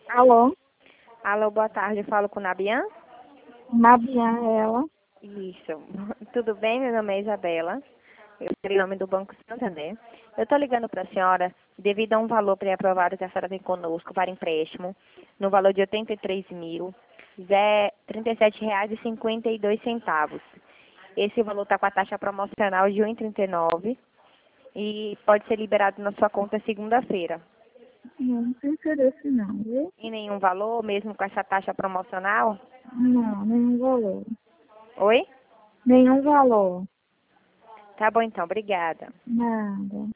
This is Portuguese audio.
Alô? Alô, boa tarde. Eu falo com Nabian? Nabian, ela. Isso. Tudo bem? Meu nome é Isabela. Eu sou em nome do Banco Santander. Eu estou ligando para a senhora devido a um valor pré-aprovado que a senhora tem conosco para empréstimo, no valor de R$ 83.037,52. Esse valor está com a taxa promocional de 1,39 e pode ser liberado na sua conta segunda-feira. Não tem interesse não, viu? E nenhum valor, mesmo com essa taxa promocional? Não, nenhum valor. Oi? Nenhum valor. Tá bom então, obrigada. Nada.